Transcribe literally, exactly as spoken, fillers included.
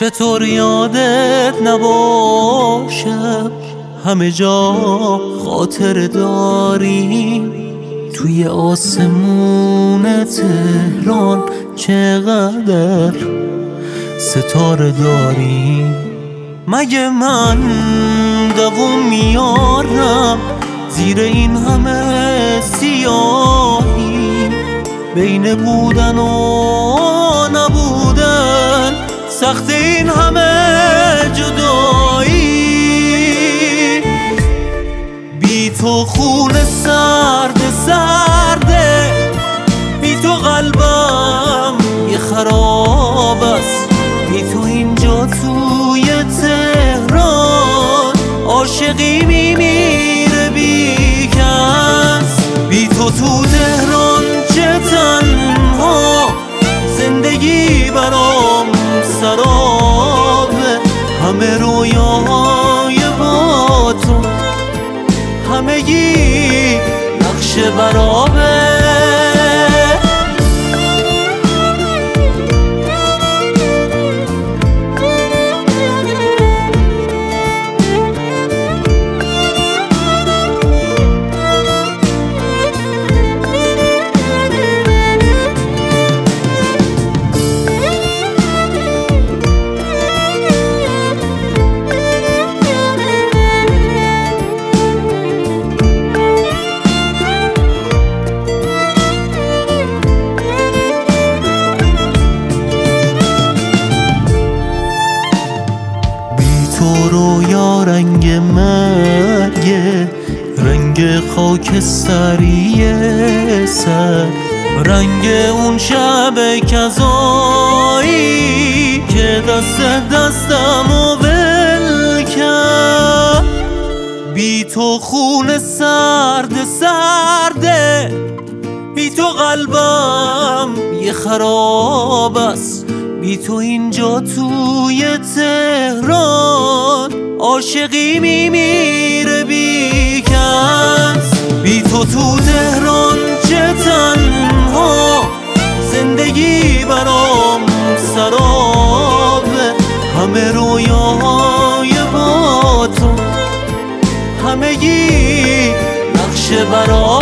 چطور یادت نباشم، همه جا خاطر داریم. توی آسمون تهران چقدر ستاره داریم. مگه من دووم میارم زیر این همه سیاهی؟ بین بودن و نبودن سخت این همه جدایی. بی تو خون سرد سرده، بی تو قلبم یه خراب است. بی تو اینجا توی تهران عاشقی میمیره بی کس. بی تو تو تهران چه تنها، زندگی برام سرابه. همه رویاهای با تو، همگی نقش برابه. تو رویا رنگ مرگه، رنگ خاکستری سر، رنگ اون شب کذایی که دست دستمو ول کرد. بی تو خون سرد سرده، بی تو قلبم یه خراب است. بی تو اینجا توی تهران عاشقی میمیره بی کس. بی تو تو تهران چه تنها، زندگی برام سرابه. همه رویاهای با تو، همگی نقش برابه.